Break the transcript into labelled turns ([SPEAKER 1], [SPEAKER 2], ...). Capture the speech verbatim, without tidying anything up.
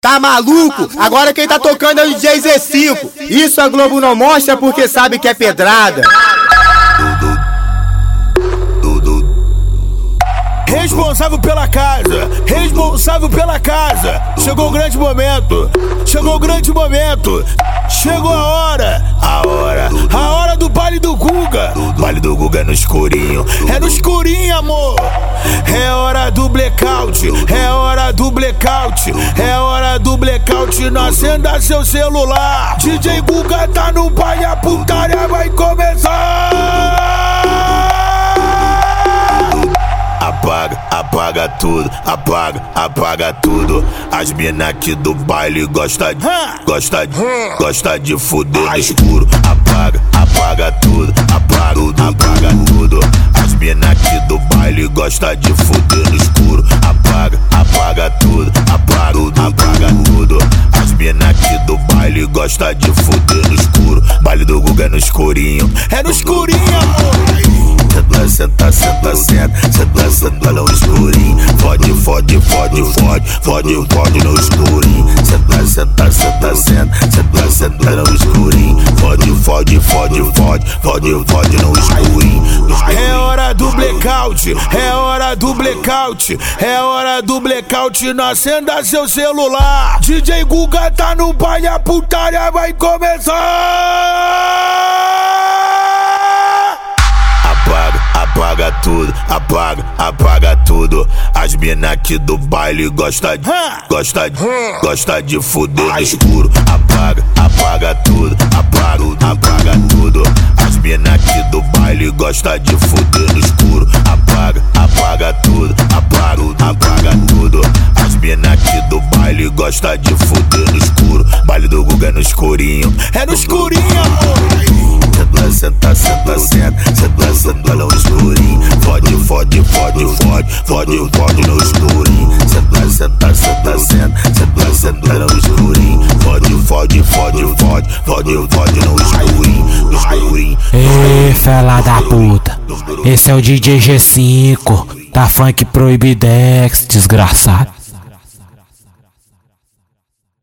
[SPEAKER 1] Tá maluco? Agora quem tá tocando é o D J Z cinco. Isso a Globo não mostra porque sabe que é pedrada.
[SPEAKER 2] Responsável pela casa, responsável pela casa. Chegou o grande momento, chegou o grande momento. Chegou a hora, a hora, a hora do baile do Guga. Baile do Guga é no escurinho, é no escurinho, amor. É hora do blackout, é hora do blackout, é hora do blackout. Não acenda seu celular. D J Guga tá no baile, a putaria vai começar. Apaga, apaga tudo, apaga, apaga tudo. As mina aqui do baile gosta de, gosta de, gosta de fuder no escuro. Apaga, apaga tudo, apaga, apaga tudo. As mina aqui do baile gosta de fuder no escuro. Apaga, apaga tudo, apaga, apaga tudo. As mina aqui do baile gosta de fuder no escuro. Baile do Guga é no escurinho, é no escurinho, amor. Senta, senta, senta, senta, senta no escurinho. Fode, fode, fode, fode, fode, fode no escurinho. Senta, senta, senta, senta, senta, senta no escurinho. Fode, fode, fode, fode, fode, fode no escurinho. É hora do blackout, é hora do blackout, é hora do blackout. Não acenda seu celular. D J Guga tá no baile, a putaria vai começar. Apaga tudo, apaga, apaga tudo. As mina aqui do baile gosta de, gosta de, gosta de fuder no escuro. Apaga, apaga tudo, apaga, apaga tudo. As mina aqui do baile gosta de fuder no escuro. Apaga, apaga tudo, apaga, apaga tudo. As mina aqui do baile gosta de fuder no escuro. Baile do Guga é no escurinho, é no escurinho, amor. Senta, senta, senta, senta, senta no escurinho. Fode, fode, fode, fode, fode, fode no escurinho. Senta, senta, senta, senta, senta, senta no escurinho. Fode, fode, fode, fode, fode, fode no escurinho, no escurinho.
[SPEAKER 3] Ê, fela da puta, esse é o D J G cinco, da Funk Proibidex, desgraçado.